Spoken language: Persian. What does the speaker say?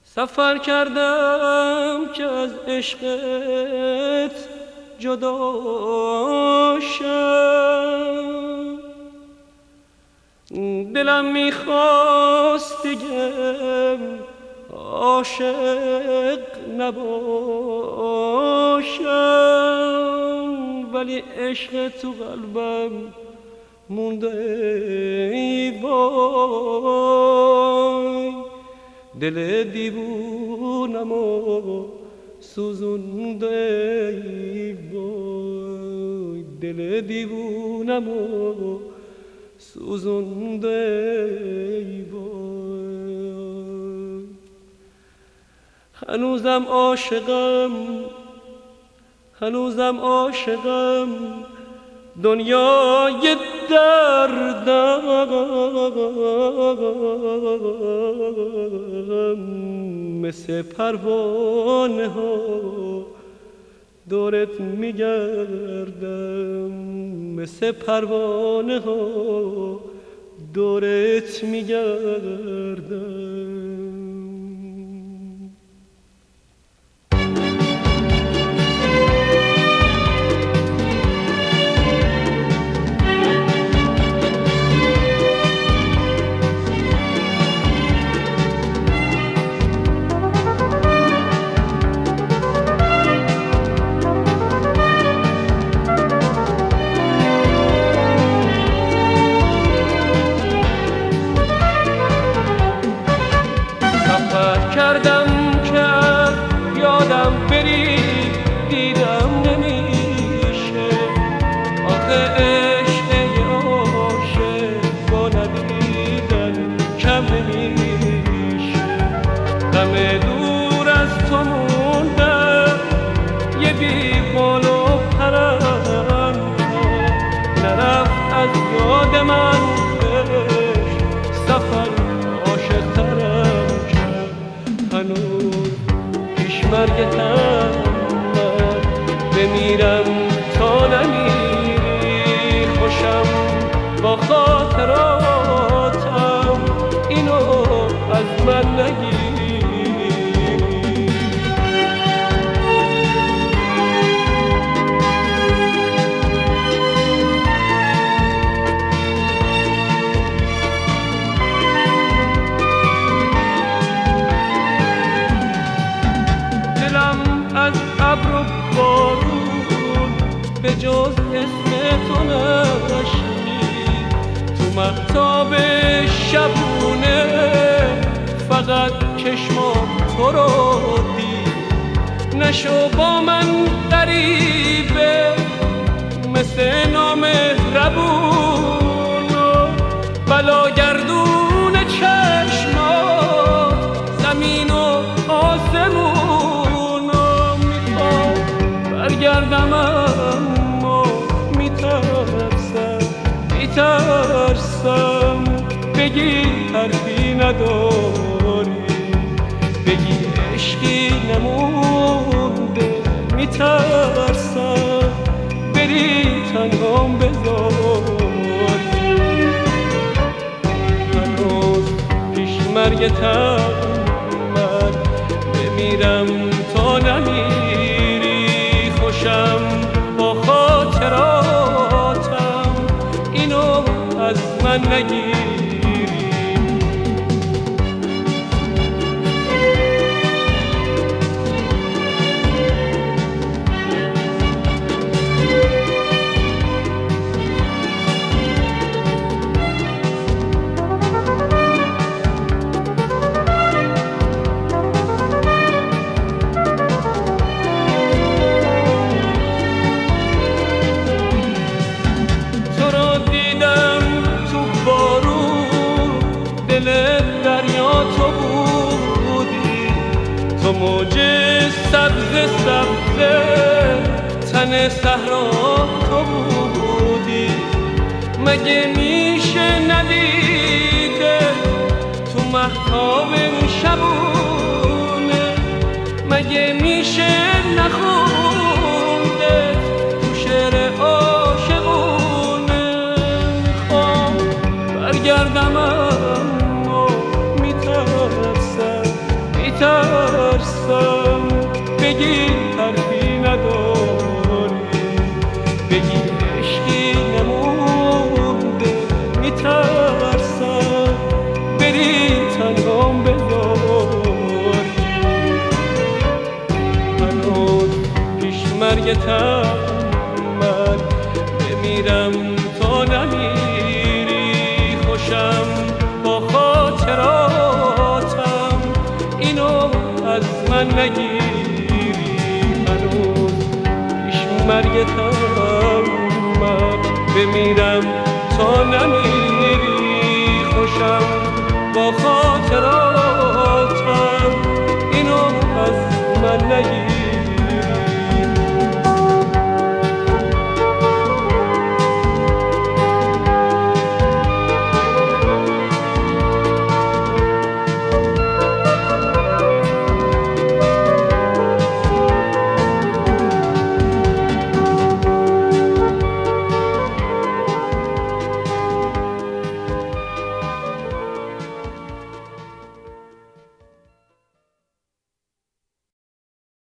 سفر کردم که از عشقت جدا شم، دلم میخواست دیگه عاشق نباشم، ولی عشق تو قلبم مونده ای وای، دل دیوونم و سوزونده ای وای، دل دیوونم و سوزونده ای وای. هنوزم عاشقم دنیای دردم، مثل پروانه ها دورت میگردم، مثل پروانه ها دورت میگردم. مرگتم من بمیرم تا نمیری، خوشم با خاطراتم، اینو از من نگیری. به جز اسم تو نشنید، تو مهتاب شبونه فقط چشمام تو رو دید. نشو با من غریبه مثل نامهربون و بلاگردون چشمات، زمین و آسمون و میخوام برگردم اما میترسم بگی حرفی نداری، بگی عشقی نمونده، میترسم بری تنهام بذاری. هنوز پیش مرگتم من بمیرم تا نمیری، خوشم با خاطراتم، اینو از من نگیری. تو موج سبز تن صحرا تو بودی، مگه میشه ندیده تو مهتاب شبونه، مگه میشه نخونده تو شعر عاشقونه. میخوام برگردم اما میترسم بگی حرفی نداری، بگی عشقی نمونده میترسم بری تنهام بذاری. هنوز پیش مرگتم من بمیرم تا نمیری، خوشم با خاطراتم اینو از من نگیری. هنوز پیش مرگتم من بمیرم تا نمیری، خوشم با خاطراتم